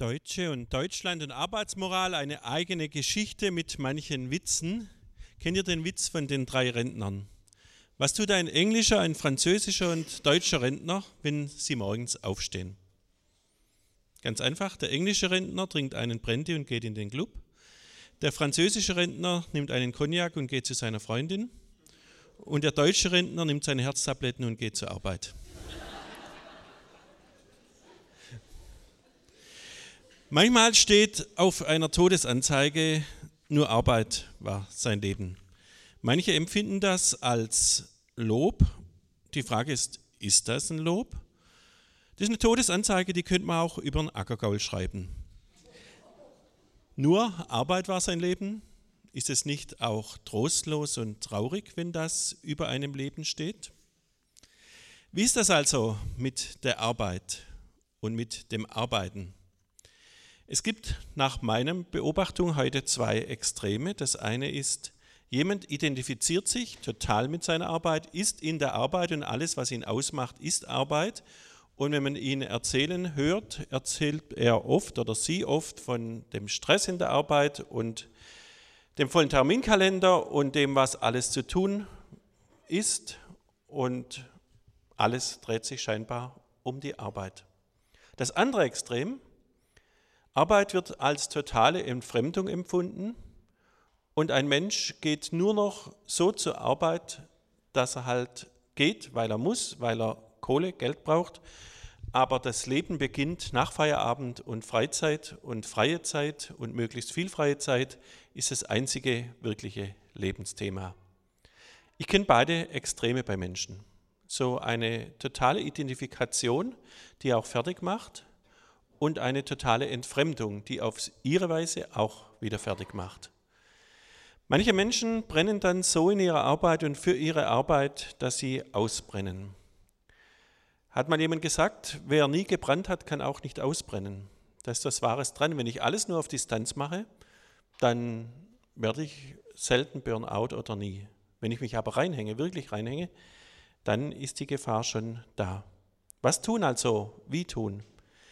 Deutsche und Deutschland und Arbeitsmoral, eine eigene Geschichte mit manchen Witzen. Kennt ihr den Witz von den 3 Rentnern? Was tut ein englischer, ein französischer und deutscher Rentner, wenn sie morgens aufstehen? Ganz einfach, der englische Rentner trinkt einen Brandy und geht in den Club. Der französische Rentner nimmt einen Cognac und geht zu seiner Freundin. Und der deutsche Rentner nimmt seine Herztabletten und geht zur Arbeit. Manchmal steht auf einer Todesanzeige, nur Arbeit war sein Leben. Manche empfinden das als Lob. Die Frage ist das ein Lob? Das ist eine Todesanzeige, die könnte man auch über einen Ackergaul schreiben. Nur Arbeit war sein Leben. Ist es nicht auch trostlos und traurig, wenn das über einem Leben steht? Wie ist das also mit der Arbeit und mit dem Arbeiten? Es gibt nach meiner Beobachtung heute 2 Extreme. Das eine ist, jemand identifiziert sich total mit seiner Arbeit, ist in der Arbeit und alles, was ihn ausmacht, ist Arbeit. Und wenn man ihn erzählen hört, erzählt er oft oder sie oft von dem Stress in der Arbeit und dem vollen Terminkalender und dem, was alles zu tun ist. Und alles dreht sich scheinbar um die Arbeit. Das andere Extrem: Arbeit wird als totale Entfremdung empfunden und ein Mensch geht nur noch so zur Arbeit, dass er halt geht, weil er muss, weil er Kohle, Geld braucht. Aber das Leben beginnt nach Feierabend und Freizeit und freie Zeit und möglichst viel freie Zeit ist das einzige wirkliche Lebensthema. Ich kenne beide Extreme bei Menschen. So eine totale Identifikation, die auch fertig macht, und eine totale Entfremdung, die auf ihre Weise auch wieder fertig macht. Manche Menschen brennen dann so in ihrer Arbeit und für ihre Arbeit, dass sie ausbrennen. Hat mal jemand gesagt, wer nie gebrannt hat, kann auch nicht ausbrennen. Da ist was Wahres dran. Wenn ich alles nur auf Distanz mache, dann werde ich selten Burnout oder nie. Wenn ich mich aber reinhänge, wirklich reinhänge, dann ist die Gefahr schon da. Was tun also? Wie tun?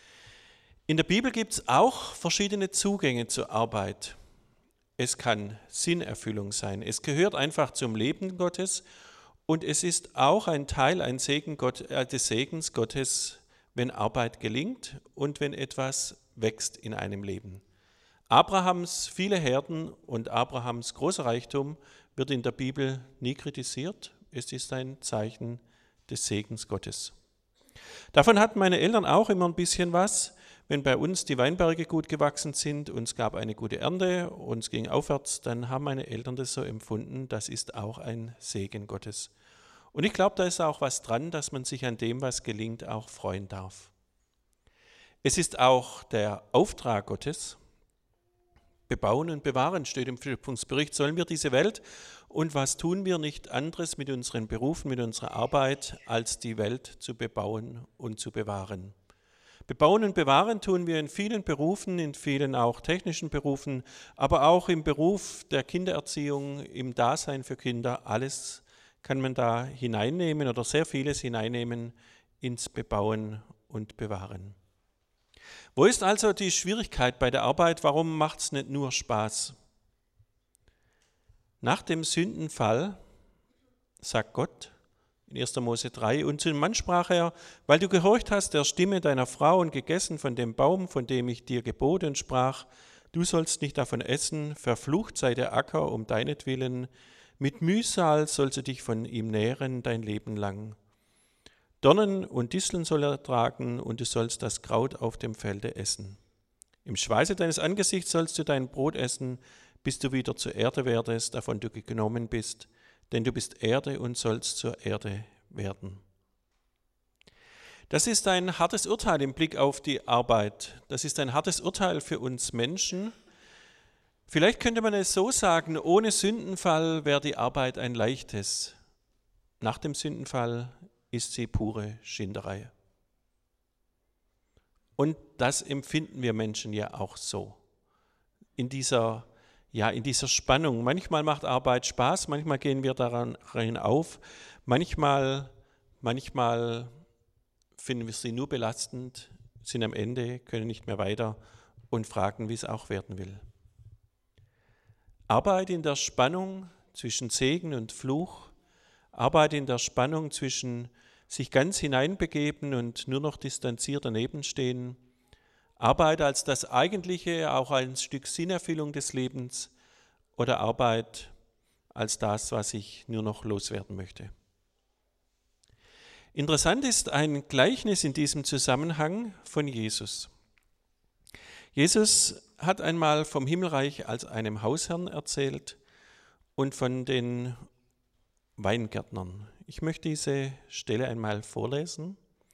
In der Bibel gibt es auch verschiedene Zugänge zur Arbeit. Es kann Sinnerfüllung sein. Es gehört einfach zum Leben Gottes und es ist auch ein Teil, ein Segen des Segens Gottes, wenn Arbeit gelingt und wenn etwas wächst in einem Leben. Abrahams viele Herden und Abrahams großer Reichtum wird in der Bibel nie kritisiert. Es ist ein Zeichen des Segens Gottes. Davon hatten meine Eltern auch immer ein bisschen was. Wenn bei uns die Weinberge gut gewachsen sind und es gab eine gute Ernte und es ging aufwärts, dann haben meine Eltern das so empfunden, das ist auch ein Segen Gottes. Und ich glaube, da ist auch was dran, dass man sich an dem, was gelingt, auch freuen darf. Es ist auch der Auftrag Gottes. Bebauen und bewahren steht im Schöpfungsbericht. Sollen wir diese Welt und was tun wir nicht anderes mit unseren Berufen, mit unserer Arbeit, als die Welt zu bebauen und zu bewahren? Bebauen und bewahren tun wir in vielen Berufen, in vielen auch technischen Berufen, aber auch im Beruf der Kindererziehung, im Dasein für Kinder. Alles kann man da hineinnehmen oder sehr vieles hineinnehmen ins Bebauen und Bewahren. Wo ist also die Schwierigkeit bei der Arbeit? Warum macht es nicht nur Spaß? Nach dem Sündenfall sagt Gott in 1. Mose 3, und zum Mann sprach er, weil du gehorcht hast der Stimme deiner Frau und gegessen von dem Baum, von dem ich dir gebot und sprach, du sollst nicht davon essen, verflucht sei der Acker um deinetwillen, mit Mühsal sollst du dich von ihm nähren dein Leben lang. Dornen und Disteln soll er tragen, und du sollst das Kraut auf dem Felde essen. Im Schweiße deines Angesichts sollst du dein Brot essen, bis du wieder zur Erde werdest, davon du genommen bist, denn du bist Erde und sollst zur Erde werden. Das ist ein hartes Urteil im Blick auf die Arbeit. Das ist ein hartes Urteil für uns Menschen. Vielleicht könnte man es so sagen, ohne Sündenfall wäre die Arbeit ein leichtes. Nach dem Sündenfall ist sie pure Schinderei. Und das empfinden wir Menschen ja auch so. In dieser Spannung. Manchmal macht Arbeit Spaß, manchmal gehen wir daran auf, manchmal finden wir sie nur belastend, sind am Ende, können nicht mehr weiter und fragen, wie es auch werden will. Arbeit in der Spannung zwischen Segen und Fluch, Arbeit in der Spannung zwischen sich ganz hineinbegeben und nur noch distanziert daneben stehen, Arbeit als das Eigentliche, auch ein Stück Sinnerfüllung des Lebens oder Arbeit als das, was ich nur noch loswerden möchte. Interessant ist ein Gleichnis in diesem Zusammenhang von Jesus. Jesus hat einmal vom Himmelreich als einem Hausherrn erzählt und von den Weingärtnern. Ich möchte diese Stelle einmal vorlesen.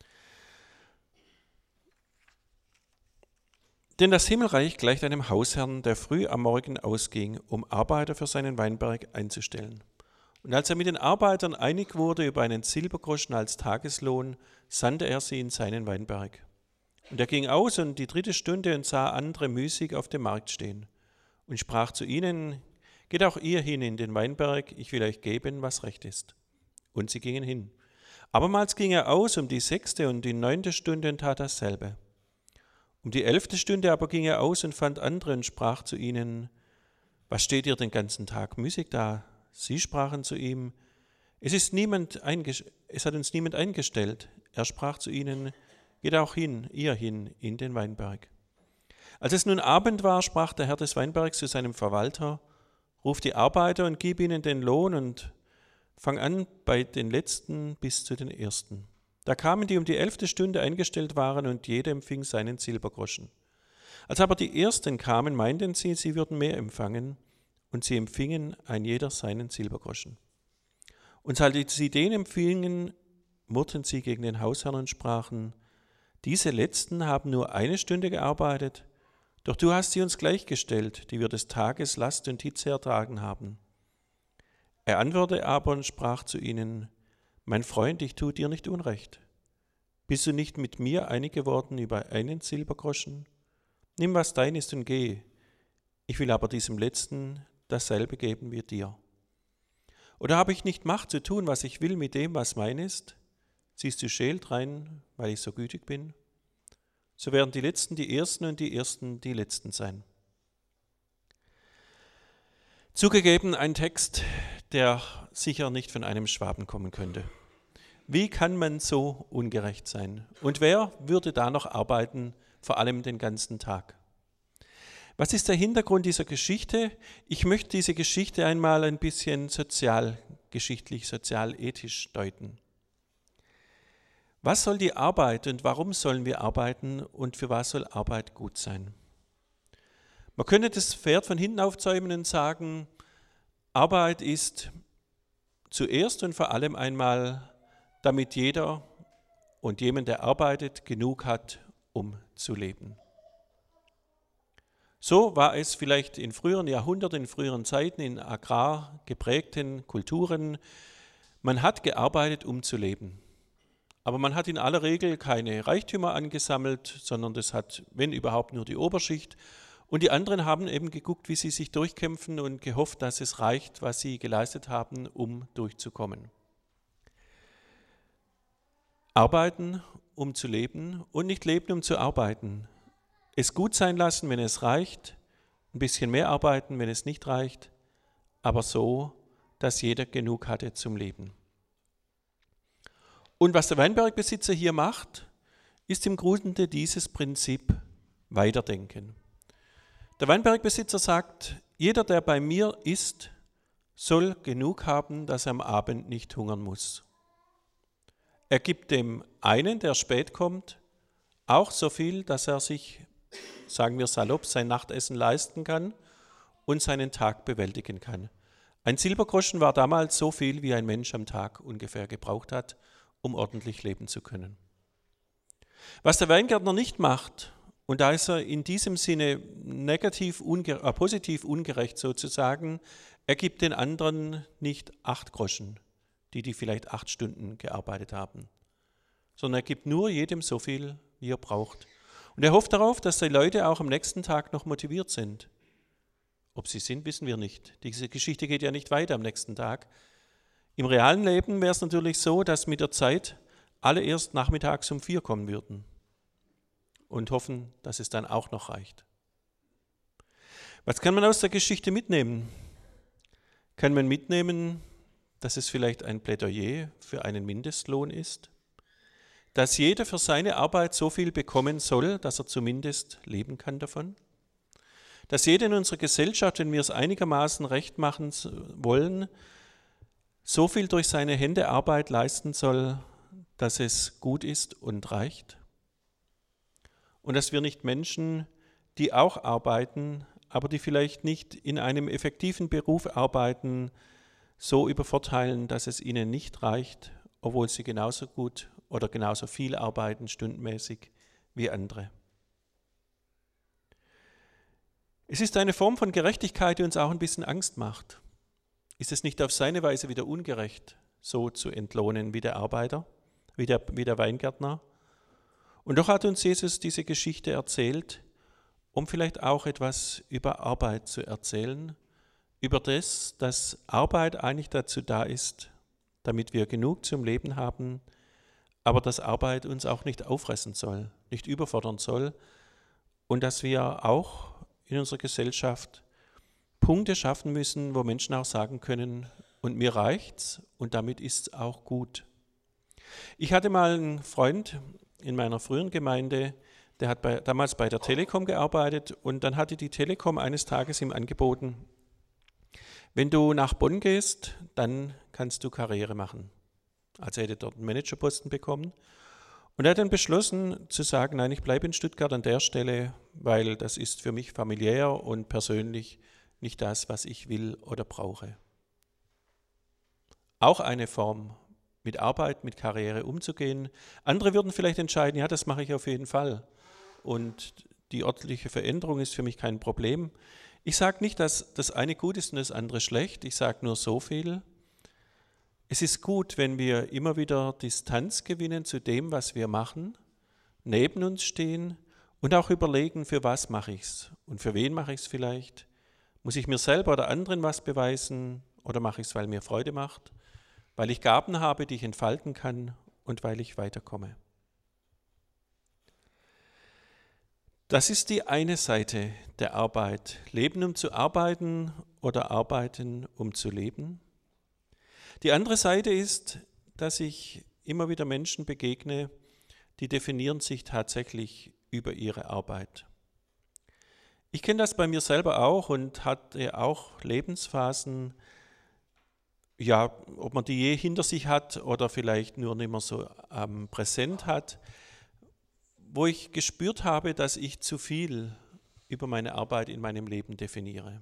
Denn das Himmelreich gleicht einem Hausherrn, der früh am Morgen ausging, um Arbeiter für seinen Weinberg einzustellen. Und als er mit den Arbeitern einig wurde über einen Silbergroschen als Tageslohn, sandte er sie in seinen Weinberg. Und er ging aus um die 3. Stunde und sah andere müßig auf dem Markt stehen und sprach zu ihnen: Geht auch ihr hin in den Weinberg, ich will euch geben, was recht ist. Und sie gingen hin. Abermals ging er aus um die 6. und die 9. Stunde und tat dasselbe. Um die 11. Stunde aber ging er aus und fand andere und sprach zu ihnen: Was steht ihr den ganzen Tag müßig da? Sie sprachen zu ihm: Es hat uns niemand eingestellt. Er sprach zu ihnen: Geht auch ihr hin in den Weinberg. Als es nun Abend war, sprach der Herr des Weinbergs zu seinem Verwalter: Ruf die Arbeiter und gib ihnen den Lohn und fang an bei den Letzten bis zu den Ersten. Da kamen die um die 11. Stunde eingestellt waren und jeder empfing seinen Silbergroschen. Als aber die Ersten kamen, meinten sie, sie würden mehr empfangen, und sie empfingen ein jeder seinen Silbergroschen. Und als sie den empfingen, murrten sie gegen den Hausherrn und sprachen: Diese Letzten haben nur 1 Stunde gearbeitet, doch du hast sie uns gleichgestellt, die wir des Tages Last und Hitze ertragen haben. Er antwortete aber und sprach zu ihnen: Mein Freund, ich tue dir nicht Unrecht. Bist du nicht mit mir einig geworden über einen Silbergroschen? Nimm, was dein ist, und geh. Ich will aber diesem Letzten dasselbe geben wie dir. Oder habe ich nicht Macht zu tun, was ich will mit dem, was mein ist? Siehst du scheel drein, weil ich so gütig bin? So werden die Letzten die Ersten und die Ersten die Letzten sein. Zugegeben ein Text, der sicher nicht von einem Schwaben kommen könnte. Wie kann man so ungerecht sein? Und wer würde da noch arbeiten, vor allem den ganzen Tag? Was ist der Hintergrund dieser Geschichte? Ich möchte diese Geschichte einmal ein bisschen sozialgeschichtlich, sozialethisch deuten. Was soll die Arbeit und warum sollen wir arbeiten und für was soll Arbeit gut sein? Man könnte das Pferd von hinten aufzäumen und sagen, Arbeit ist zuerst und vor allem einmal, damit jeder und jemand, der arbeitet, genug hat, um zu leben. So war es vielleicht in früheren Jahrhunderten, in früheren Zeiten, in agrargeprägten Kulturen. Man hat gearbeitet, um zu leben. Aber man hat in aller Regel keine Reichtümer angesammelt, sondern das hat, wenn überhaupt, nur die Oberschicht. Und die anderen haben eben geguckt, wie sie sich durchkämpfen und gehofft, dass es reicht, was sie geleistet haben, um durchzukommen. Arbeiten, um zu leben und nicht leben, um zu arbeiten. Es gut sein lassen, wenn es reicht, ein bisschen mehr arbeiten, wenn es nicht reicht, aber so, dass jeder genug hatte zum Leben. Und was der Weinbergbesitzer hier macht, ist im Grunde dieses Prinzip Weiterdenken. Der Weinbergbesitzer sagt, jeder, der bei mir ist, soll genug haben, dass er am Abend nicht hungern muss. Er gibt dem einen, der spät kommt, auch so viel, dass er sich, sagen wir salopp, sein Nachtessen leisten kann und seinen Tag bewältigen kann. Ein Silbergroschen war damals so viel, wie ein Mensch am Tag ungefähr gebraucht hat, um ordentlich leben zu können. Was der Weingärtner nicht macht, und da ist er in diesem Sinne positiv ungerecht sozusagen, er gibt den anderen nicht 8 Groschen, die vielleicht 8 Stunden gearbeitet haben, sondern er gibt nur jedem so viel, wie er braucht. Und er hofft darauf, dass die Leute auch am nächsten Tag noch motiviert sind. Ob sie sind, wissen wir nicht. Diese Geschichte geht ja nicht weiter am nächsten Tag. Im realen Leben wäre es natürlich so, dass mit der Zeit alle erst nachmittags um 4 kommen würden und hoffen, dass es dann auch noch reicht. Was kann man aus der Geschichte mitnehmen? Kann man mitnehmen, dass es vielleicht ein Plädoyer für einen Mindestlohn ist? Dass jeder für seine Arbeit so viel bekommen soll, dass er zumindest leben kann davon? Dass jeder in unserer Gesellschaft, wenn wir es einigermaßen recht machen wollen, so viel durch seine Hände Arbeit leisten soll, dass es gut ist und reicht? Und dass wir nicht Menschen, die auch arbeiten, aber die vielleicht nicht in einem effektiven Beruf arbeiten, so übervorteilen, dass es ihnen nicht reicht, obwohl sie genauso gut oder genauso viel arbeiten stundenmäßig wie andere. Es ist eine Form von Gerechtigkeit, die uns auch ein bisschen Angst macht. Ist es nicht auf seine Weise wieder ungerecht, so zu entlohnen wie der Arbeiter, wie der Weingärtner? Und doch hat uns Jesus diese Geschichte erzählt, um vielleicht auch etwas über Arbeit zu erzählen, über das, dass Arbeit eigentlich dazu da ist, damit wir genug zum Leben haben, aber dass Arbeit uns auch nicht auffressen soll, nicht überfordern soll und dass wir auch in unserer Gesellschaft Punkte schaffen müssen, wo Menschen auch sagen können, und mir reicht's und damit ist es auch gut. Ich hatte mal einen Freund in meiner früheren Gemeinde, der hat damals bei der Telekom gearbeitet und dann hatte die Telekom eines Tages ihm angeboten, wenn du nach Bonn gehst, dann kannst du Karriere machen. Also er hätte dort einen Managerposten bekommen. Und er hat dann beschlossen zu sagen, nein, ich bleibe in Stuttgart an der Stelle, weil das ist für mich familiär und persönlich nicht das, was ich will oder brauche. Auch eine Form, mit Arbeit, mit Karriere umzugehen. Andere würden vielleicht entscheiden, ja, das mache ich auf jeden Fall. Und die örtliche Veränderung ist für mich kein Problem. Ich sage nicht, dass das eine gut ist und das andere schlecht. Ich sage nur so viel. Es ist gut, wenn wir immer wieder Distanz gewinnen zu dem, was wir machen, neben uns stehen und auch überlegen, für was mache ich es und für wen mache ich es vielleicht. Muss ich mir selber oder anderen was beweisen oder mache ich es, weil mir Freude macht, weil ich Gaben habe, die ich entfalten kann und weil ich weiterkomme. Das ist die eine Seite der Arbeit. Leben, um zu arbeiten oder arbeiten, um zu leben. Die andere Seite ist, dass ich immer wieder Menschen begegne, die definieren sich tatsächlich über ihre Arbeit. Ich kenne das bei mir selber auch und hatte auch Lebensphasen, ja, ob man die je hinter sich hat oder vielleicht nur nicht mehr so präsent hat, wo ich gespürt habe, dass ich zu viel über meine Arbeit in meinem Leben definiere.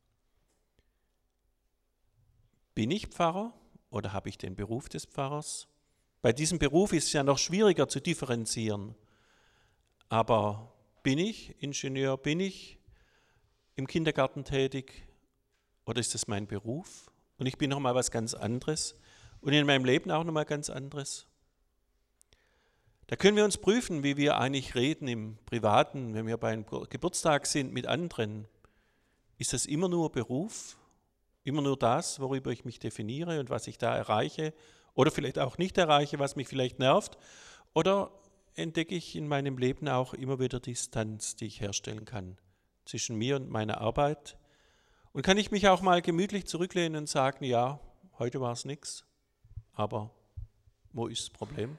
Bin ich Pfarrer oder habe ich den Beruf des Pfarrers? Bei diesem Beruf ist es ja noch schwieriger zu differenzieren. Aber bin ich Ingenieur, bin ich im Kindergarten tätig oder ist das mein Beruf? Und ich bin noch mal was ganz anderes und in meinem Leben auch noch mal ganz anderes. Da können wir uns prüfen, wie wir eigentlich reden im Privaten, wenn wir beim Geburtstag sind mit anderen. Ist das immer nur Beruf? Immer nur das, worüber ich mich definiere und was ich da erreiche oder vielleicht auch nicht erreiche, was mich vielleicht nervt? Oder entdecke ich in meinem Leben auch immer wieder Distanz, die ich herstellen kann zwischen mir und meiner Arbeit? Und kann ich mich auch mal gemütlich zurücklehnen und sagen, ja, heute war es nichts, aber wo ist das Problem?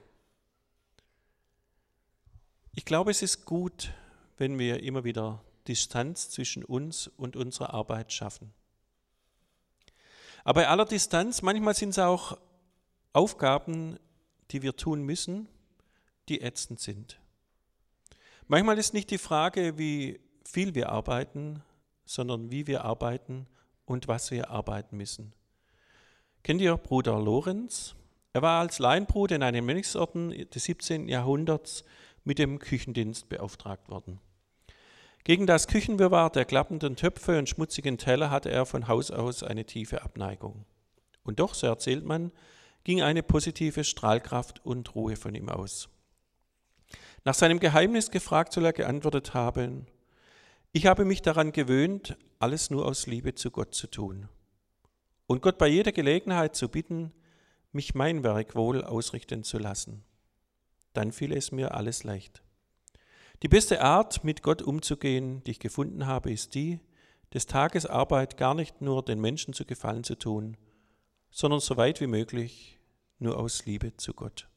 Ich glaube, es ist gut, wenn wir immer wieder Distanz zwischen uns und unserer Arbeit schaffen. Aber bei aller Distanz, manchmal sind es auch Aufgaben, die wir tun müssen, die ätzend sind. Manchmal ist nicht die Frage, wie viel wir arbeiten, sondern wie wir arbeiten und was wir arbeiten müssen. Kennt ihr Bruder Lorenz? Er war als Laienbruder in einem Mönchsorden des 17. Jahrhunderts mit dem Küchendienst beauftragt worden. Gegen das Küchenwirrwarr der klappenden Töpfe und schmutzigen Teller hatte er von Haus aus eine tiefe Abneigung. Und doch, so erzählt man, ging eine positive Strahlkraft und Ruhe von ihm aus. Nach seinem Geheimnis gefragt, soll er geantwortet haben: Ich habe mich daran gewöhnt, alles nur aus Liebe zu Gott zu tun und Gott bei jeder Gelegenheit zu bitten, mich mein Werk wohl ausrichten zu lassen. Dann fiel es mir alles leicht. Die beste Art, mit Gott umzugehen, die ich gefunden habe, ist die, des Tages Arbeit gar nicht nur den Menschen zu gefallen zu tun, sondern so weit wie möglich nur aus Liebe zu Gott.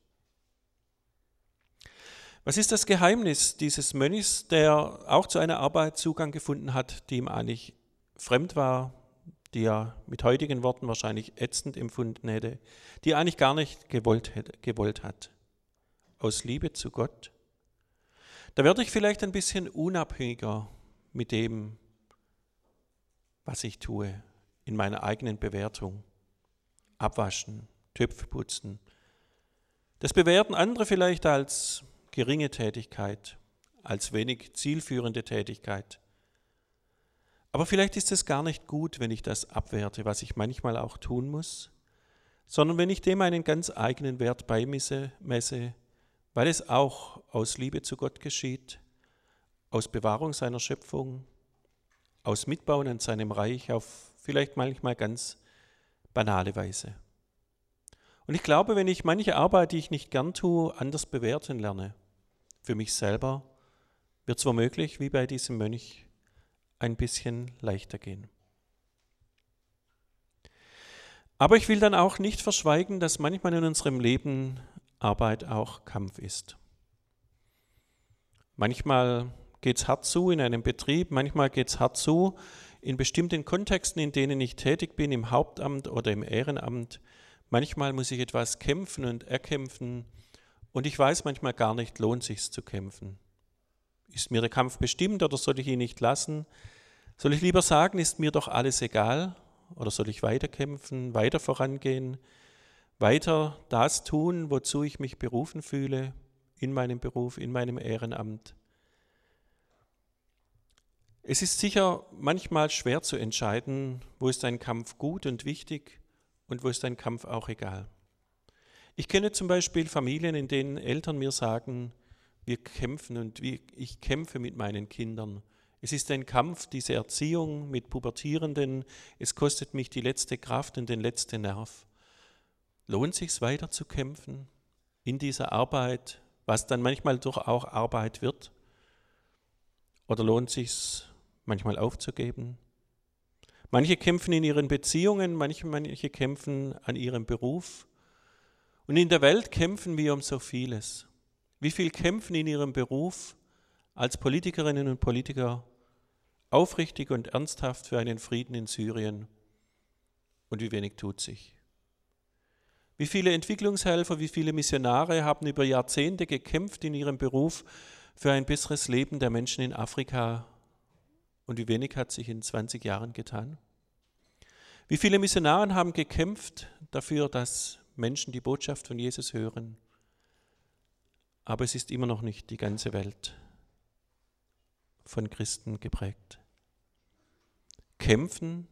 Was ist das Geheimnis dieses Mönchs, der auch zu einer Arbeit Zugang gefunden hat, die ihm eigentlich fremd war, die er mit heutigen Worten wahrscheinlich ätzend empfunden hätte, die er eigentlich gar nicht gewollt hat? Aus Liebe zu Gott. Da werde ich vielleicht ein bisschen unabhängiger mit dem, was ich tue, in meiner eigenen Bewertung. Abwaschen, Töpfe putzen. Das bewerten andere vielleicht als geringe Tätigkeit, als wenig zielführende Tätigkeit. Aber vielleicht ist es gar nicht gut, wenn ich das abwerte, was ich manchmal auch tun muss, sondern wenn ich dem einen ganz eigenen Wert beimesse, weil es auch aus Liebe zu Gott geschieht, aus Bewahrung seiner Schöpfung, aus Mitbauen an seinem Reich auf vielleicht manchmal ganz banale Weise. Und ich glaube, wenn ich manche Arbeit, die ich nicht gern tue, anders bewerten lerne, für mich selber, wird es womöglich, wie bei diesem Mönch, ein bisschen leichter gehen. Aber ich will dann auch nicht verschweigen, dass manchmal in unserem Leben Arbeit auch Kampf ist. Manchmal geht es hart zu in einem Betrieb, manchmal geht es hart zu in bestimmten Kontexten, in denen ich tätig bin, im Hauptamt oder im Ehrenamt. Manchmal muss ich etwas kämpfen und erkämpfen und ich weiß manchmal gar nicht, lohnt es sich zu kämpfen. Ist mir der Kampf bestimmt oder soll ich ihn nicht lassen? Soll ich lieber sagen, ist mir doch alles egal? Oder soll ich weiterkämpfen, weiter vorangehen, weiter das tun, wozu ich mich berufen fühle, in meinem Beruf, in meinem Ehrenamt? Es ist sicher manchmal schwer zu entscheiden, wo ist ein Kampf gut und wichtig und wo ist ein Kampf auch egal. Ich kenne zum Beispiel Familien, in denen Eltern mir sagen, wir kämpfen und ich kämpfe mit meinen Kindern. Es ist ein Kampf, diese Erziehung mit Pubertierenden, es kostet mich die letzte Kraft und den letzten Nerv. Lohnt es sich weiter zu kämpfen in dieser Arbeit, was dann manchmal doch auch Arbeit wird? Oder lohnt es sich manchmal aufzugeben? Manche kämpfen in ihren Beziehungen, manche kämpfen an ihrem Beruf. Und in der Welt kämpfen wir um so vieles. Wie viel kämpfen in ihrem Beruf als Politikerinnen und Politiker aufrichtig und ernsthaft für einen Frieden in Syrien? Und wie wenig tut sich? Wie viele Entwicklungshelfer, wie viele Missionare haben über Jahrzehnte gekämpft in ihrem Beruf für ein besseres Leben der Menschen in Afrika? Und wie wenig hat sich in 20 Jahren getan? Wie viele Missionare haben gekämpft dafür, dass Menschen die Botschaft von Jesus hören? Aber es ist immer noch nicht die ganze Welt von Christen geprägt. Kämpfen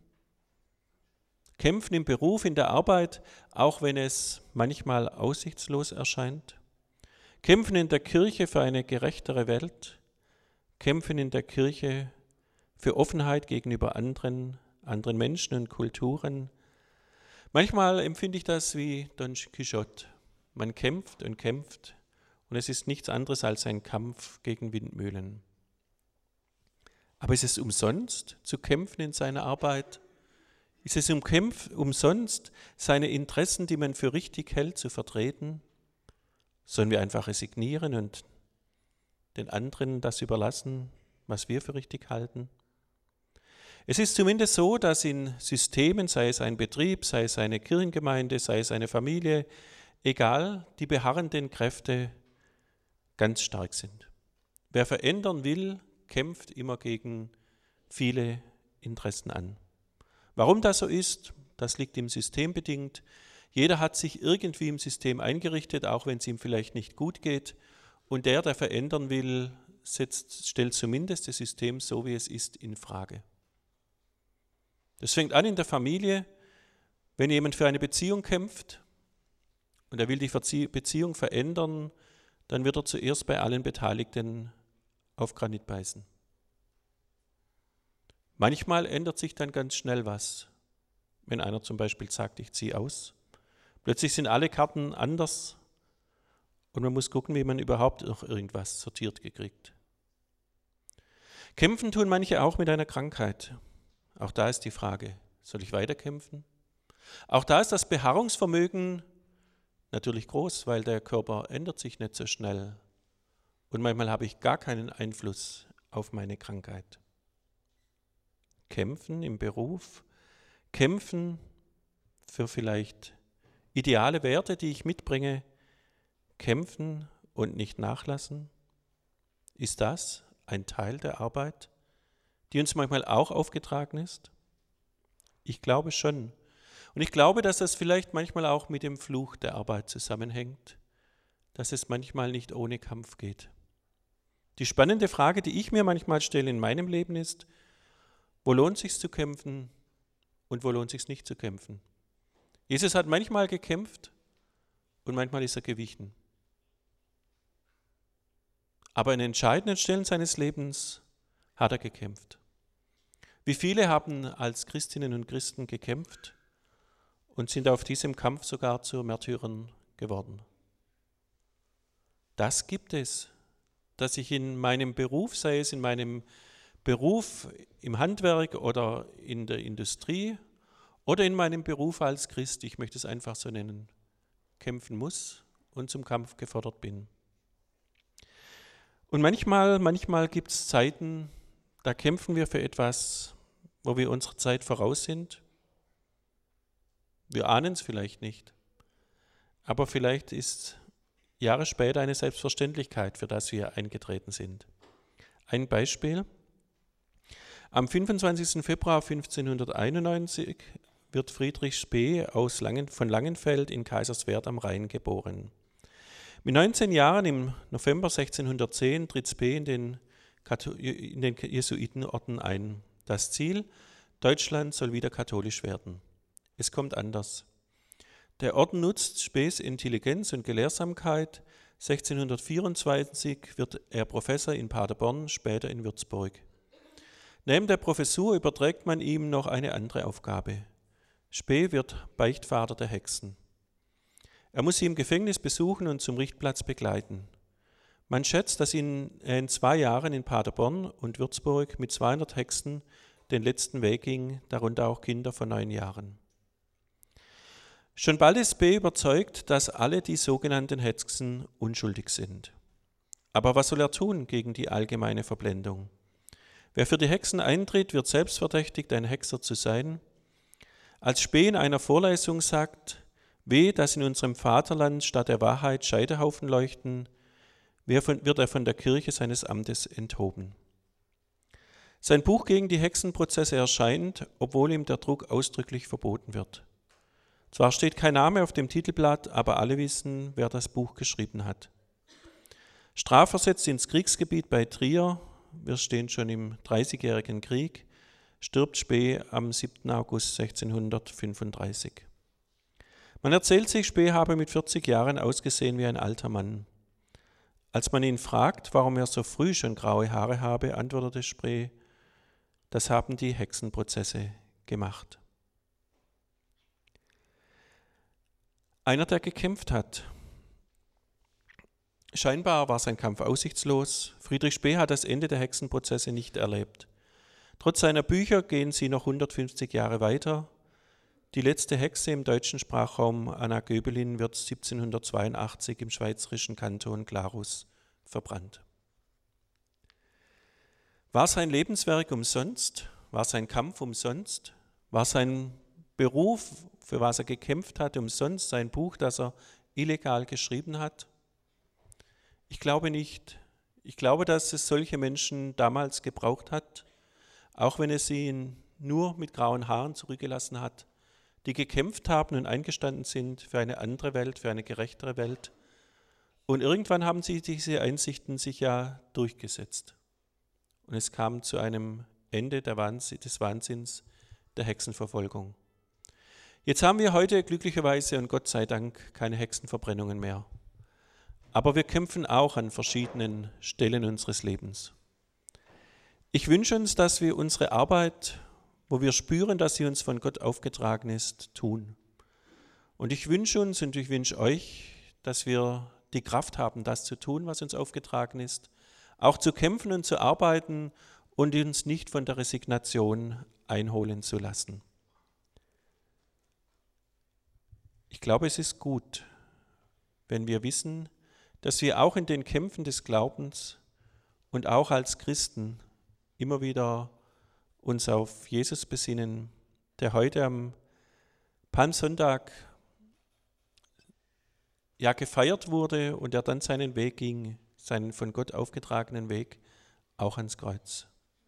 im Beruf, in der Arbeit, auch wenn es manchmal aussichtslos erscheint. Kämpfen in der Kirche für eine gerechtere Welt. Kämpfen in der Kirche für Offenheit gegenüber anderen Menschen und Kulturen. Manchmal empfinde ich das wie Don Quixote. Man kämpft und kämpft und es ist nichts anderes als ein Kampf gegen Windmühlen. Aber ist es umsonst zu kämpfen in seiner Arbeit? Ist es umsonst, seine Interessen, die man für richtig hält, zu vertreten? Sollen wir einfach resignieren und den anderen das überlassen, was wir für richtig halten? Es ist zumindest so, dass in Systemen, sei es ein Betrieb, sei es eine Kirchengemeinde, sei es eine Familie, egal, die beharrenden Kräfte ganz stark sind. Wer verändern will, kämpft immer gegen viele Interessen an. Warum das so ist, das liegt im System bedingt. Jeder hat sich irgendwie im System eingerichtet, auch wenn es ihm vielleicht nicht gut geht. Und der verändern will, stellt zumindest das System, so wie es ist, in Frage. Das fängt an in der Familie, wenn jemand für eine Beziehung kämpft und er will die Beziehung verändern, dann wird er zuerst bei allen Beteiligten auf Granit beißen. Manchmal ändert sich dann ganz schnell was, wenn einer zum Beispiel sagt, ich ziehe aus. Plötzlich sind alle Karten anders und man muss gucken, wie man überhaupt noch irgendwas sortiert gekriegt. Kämpfen tun manche auch mit einer Krankheit. Auch da ist die Frage, soll ich weiterkämpfen? Auch da ist das Beharrungsvermögen natürlich groß, weil der Körper ändert sich nicht so schnell. Und manchmal habe ich gar keinen Einfluss auf meine Krankheit. Kämpfen im Beruf, kämpfen für vielleicht ideale Werte, die ich mitbringe, kämpfen und nicht nachlassen. Ist das ein Teil der Arbeit, die uns manchmal auch aufgetragen ist? Ich glaube schon. Und ich glaube, dass das vielleicht manchmal auch mit dem Fluch der Arbeit zusammenhängt, dass es manchmal nicht ohne Kampf geht. Die spannende Frage, die ich mir manchmal stelle in meinem Leben ist, wo lohnt es sich zu kämpfen und wo lohnt es sich nicht zu kämpfen? Jesus hat manchmal gekämpft und manchmal ist er gewichen. Aber in entscheidenden Stellen seines Lebens hat er gekämpft. Wie viele haben als Christinnen und Christen gekämpft und sind auf diesem Kampf sogar zu Märtyrern geworden? Das gibt es, dass ich in meinem Beruf, sei es in meinem Beruf im Handwerk oder in der Industrie oder in meinem Beruf als Christ, ich möchte es einfach so nennen, kämpfen muss und zum Kampf gefordert bin. Und manchmal gibt es Zeiten, da kämpfen wir für etwas, wo wir unserer Zeit voraus sind. Wir ahnen es vielleicht nicht, aber vielleicht ist Jahre später eine Selbstverständlichkeit, für das wir eingetreten sind. Ein Beispiel. Am 25. Februar 1591 wird Friedrich Spee von Langenfeld in Kaiserswerth am Rhein geboren. Mit 19 Jahren im November 1610 tritt Spee in den Jesuitenorden ein. Das Ziel: Deutschland soll wieder katholisch werden. Es kommt anders. Der Orden nutzt Spees Intelligenz und Gelehrsamkeit. 1624 wird er Professor in Paderborn, später in Würzburg. Neben der Professur überträgt man ihm noch eine andere Aufgabe. Spee wird Beichtvater der Hexen. Er muss sie im Gefängnis besuchen und zum Richtplatz begleiten. Man schätzt, dass er in 2 Jahren in Paderborn und Würzburg mit 200 Hexen den letzten Weg ging, darunter auch Kinder von 9 Jahren. Schon bald ist Spee überzeugt, dass alle die sogenannten Hexen unschuldig sind. Aber was soll er tun gegen die allgemeine Verblendung? Wer für die Hexen eintritt, wird selbst verdächtigt, ein Hexer zu sein. Als Spee in einer Vorlesung sagt, weh, dass in unserem Vaterland statt der Wahrheit Scheiterhaufen leuchten, wird er von der Kirche seines Amtes enthoben. Sein Buch gegen die Hexenprozesse erscheint, obwohl ihm der Druck ausdrücklich verboten wird. Zwar steht kein Name auf dem Titelblatt, aber alle wissen, wer das Buch geschrieben hat. Strafversetzt ins Kriegsgebiet bei Trier, wir stehen schon im Dreißigjährigen Krieg, stirbt Spee am 7. August 1635. Man erzählt sich, Spee habe mit 40 Jahren ausgesehen wie ein alter Mann. Als man ihn fragt, warum er so früh schon graue Haare habe, antwortete Spee, das haben die Hexenprozesse gemacht. Einer, der gekämpft hat. Scheinbar war sein Kampf aussichtslos. Friedrich Spee hat das Ende der Hexenprozesse nicht erlebt. Trotz seiner Bücher gehen sie noch 150 Jahre weiter. Die letzte Hexe im deutschen Sprachraum, Anna Göbelin, wird 1782 im schweizerischen Kanton Glarus verbrannt. War sein Lebenswerk umsonst? War sein Kampf umsonst? War sein Beruf, für was er gekämpft hat, umsonst? Sein Buch, das er illegal geschrieben hat? Ich glaube nicht. Ich glaube, dass es solche Menschen damals gebraucht hat, auch wenn es ihn nur mit grauen Haaren zurückgelassen hat, die gekämpft haben und eingestanden sind für eine andere Welt, für eine gerechtere Welt. Und irgendwann haben sie diese Einsichten sich ja durchgesetzt. Und es kam zu einem Ende des Wahnsinns der Hexenverfolgung. Jetzt haben wir heute glücklicherweise und Gott sei Dank keine Hexenverbrennungen mehr. Aber wir kämpfen auch an verschiedenen Stellen unseres Lebens. Ich wünsche uns, dass wir unsere Arbeit, wo wir spüren, dass sie uns von Gott aufgetragen ist, tun. Und ich wünsche uns und ich wünsche euch, dass wir die Kraft haben, das zu tun, was uns aufgetragen ist, auch zu kämpfen und zu arbeiten und uns nicht von der Resignation einholen zu lassen. Ich glaube, es ist gut, wenn wir wissen, dass wir auch in den Kämpfen des Glaubens und auch als Christen immer wieder uns auf Jesus besinnen, der heute am Palmsonntag ja gefeiert wurde und der dann seinen Weg ging, seinen von Gott aufgetragenen Weg, auch ans Kreuz.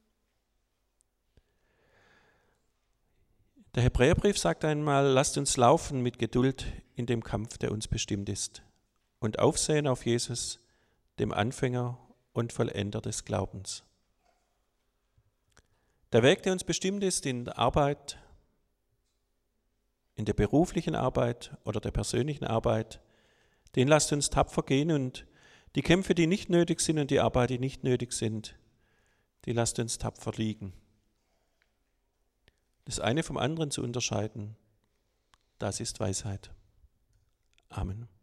Der Hebräerbrief sagt einmal, lasst uns laufen mit Geduld in dem Kampf, der uns bestimmt ist, und aufsehen auf Jesus, dem Anfänger und Vollender des Glaubens. Der Weg, der uns bestimmt ist in der Arbeit, in der beruflichen Arbeit oder der persönlichen Arbeit, den lasst uns tapfer gehen, und die Kämpfe, die nicht nötig sind und die Arbeit, die nicht nötig sind, die lasst uns tapfer liegen. Das eine vom anderen zu unterscheiden, das ist Weisheit. Amen.